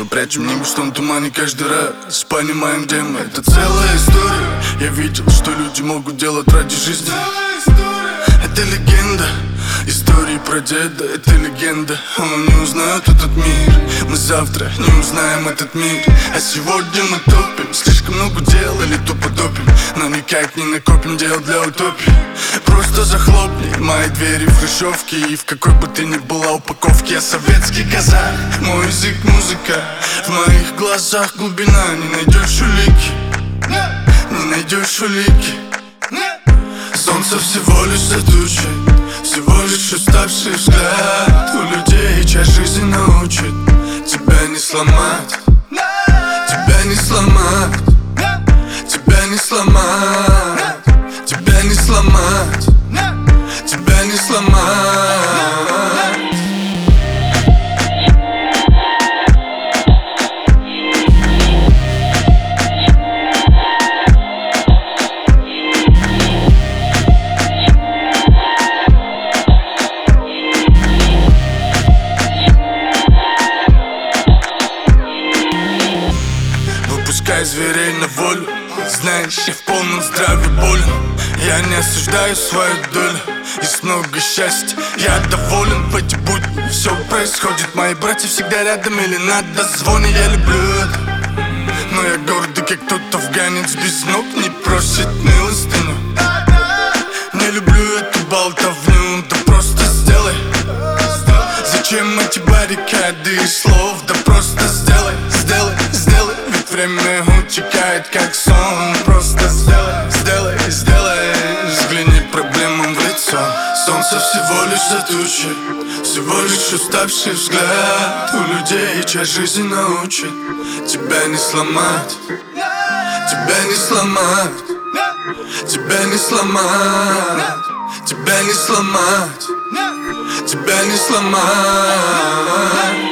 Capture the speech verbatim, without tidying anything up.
Мы прячем небо в том тумане каждый раз. Понимаем, где мы, это целая история. Я видел, что люди могут делать ради жизни. Это легенда, истории про деда, это легенда. Он не узнает этот мир. Мы завтра не узнаем этот мир. А сегодня мы топим, слишком много делали, тупо топим. Но никак не накопим дел для утопии. Просто захлопни мои двери в хрущевке. И в какой бы ты ни была упаковке, я советский казах. Мой язык музыка, в моих глазах глубина. Не найдешь улики, не найдешь улики. Солнце всего лишь за тучей, всего лишь уставший взгляд. У людей часть жизни научит тебя не сломать, тебя не сломать, тебя не сломать, тебя не сломать, тебя не сломать. Пускай зверей на волю, знаешь, я в полном здравии болен. Я не осуждаю свою долю, есть много счастья, я доволен. В эти будни все происходит, мои братья всегда рядом или на дозвоне. Я люблю это, но я гордый, как тот афганец без ног, не просит милостыню. Не люблю эту болтовню, да просто сделай. Зачем эти баррикады и слов, да просто сделай, сделай, сделай. Время утекает, как сон. Просто сделай, сделай, сделай. Взгляни проблемам в лицо. Солнце всего лишь за тучей, всего лишь уставший взгляд. У людей часть жизни научит тебя не сломать, тебя не сломать, тебя не сломать, тебя не сломать, тебя не сломать.